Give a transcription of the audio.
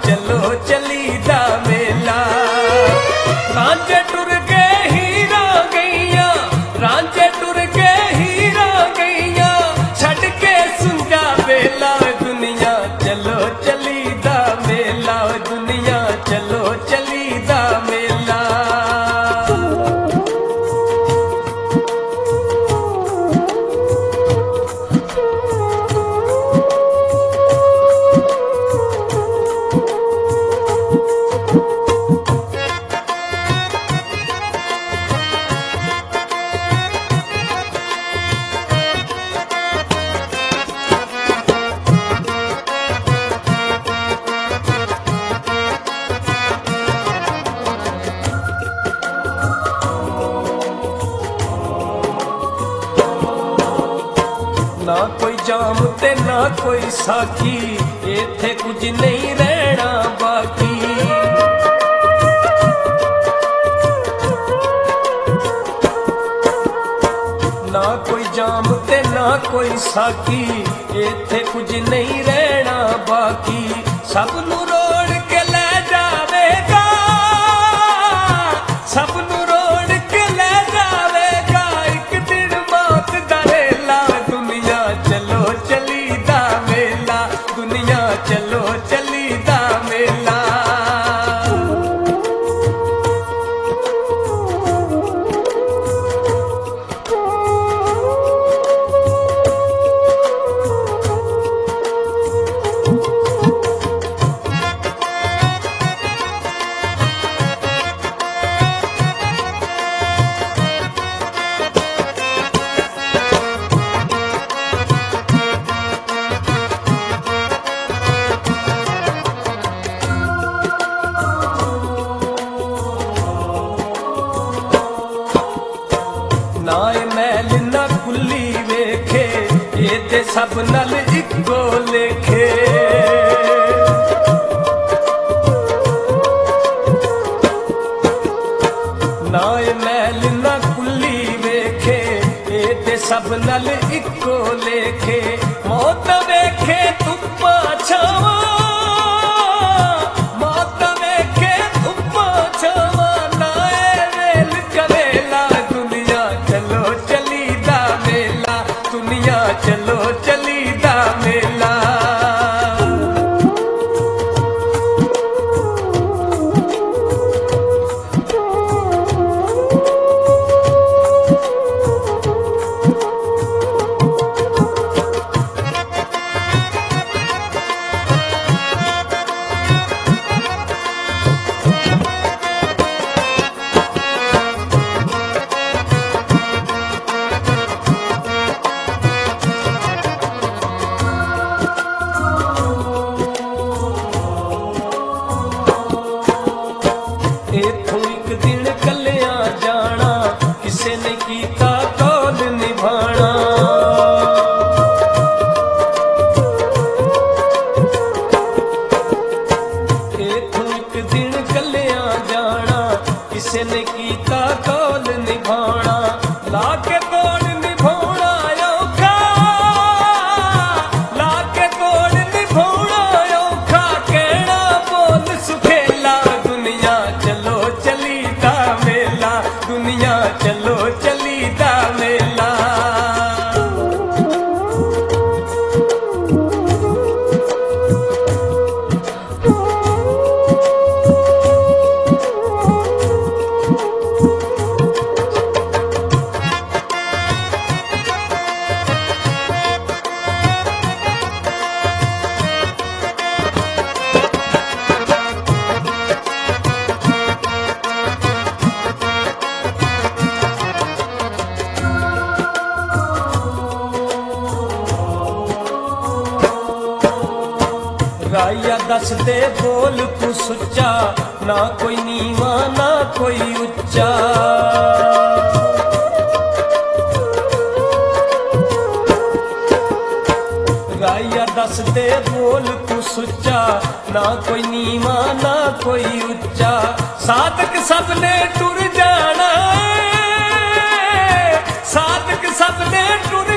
चलो चलीदा मेला। रांझे टुर के हीरा गईया, रांझे टुर के हीरा गईया, छड़ के सुंजा बेला। दुनिया चलो चलीदा मेला, दुनिया चलो चलीदा मेला। ना कोई जाम ते ना कोई साकी, इत्थे कुछ नहीं रहना बाकी। ना कोई जाम ते ना कोई साकी, इत्थे कुछ नहीं रहना बाकी। सब नू रोड़ के ले जावेगा, सब नू रोड़ के ले जावेगा, एक दिन मौत दा वेला। दुनिया चलो चलीदा मेला, दुनिया चलो चलीदा मेला। ना मैल ना कुल्ली वेखे, ये ते सब नल इको लेखे। ना मैल ना कुल्ली वेखे, ये ते सब नल इको लेखे। मौत वेखे धुप्पा छावा, मौत वेखे धुप्पा छावा, ना वेल कवेला। दुनिया चलो चलीदा मेला, दुनिया चलो चलीदा मेला। इथों एक दिन कलिया जाना, किसे ने कीता कौल निभाना। इथों एक दिन कलिया जाना, किसे ने कीता कौल निभाना। लाके कौल निभाना औखा, लाके कौल निभाना औखा, कहना बोल सुखेला। दुनिया चलो चलीदा मेला, दुनिया चलो चलीदा मेला। राइया दस दे बोल तू सुच्चा, ना कोई नीवा ना कोई उच्चा। राइया दस दे बोल तू सुच्चा, ना कोई नीवा ना कोई उच्चा। साधक सबने टुर जाना, साधक सबने टुर